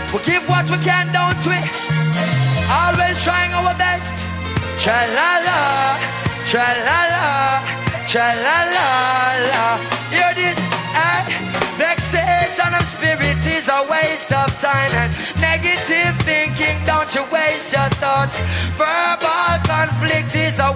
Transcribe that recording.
We give what we can, don't we? Always trying our best. Tra-la-la, tra-la-la, tra-la-la-la. Hear this, vexation of spirit is a waste of time, and negative thinking, don't you waste your thoughts. Verbal conflict is a